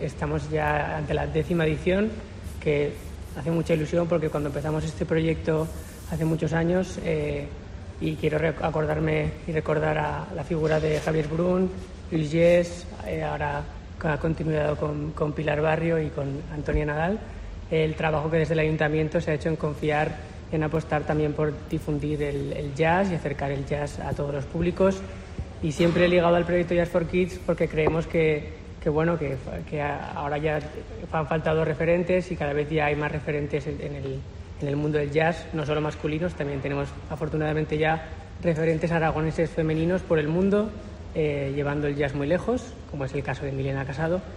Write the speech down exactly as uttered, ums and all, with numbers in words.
estamos ya ante la décima edición, que hace mucha ilusión porque cuando empezamos este proyecto hace muchos años, eh, y quiero acordarme y recordar a la figura de Javier Brun, Luis Yes, eh, ahora ha continuado con, con Pilar Barrio y con Antonia Nadal, el trabajo que desde el Ayuntamiento se ha hecho en confiar, en apostar también por difundir el, el jazz y acercar el jazz a todos los públicos, y siempre ligado al proyecto Jazz for Kids porque creemos que, que bueno que, que ahora ya han faltado referentes y cada vez ya hay más referentes en, en, el, en el mundo del jazz, no solo masculinos, también tenemos afortunadamente ya referentes aragoneses femeninos por el mundo, eh, llevando el jazz muy lejos, como es el caso de Milena Casado.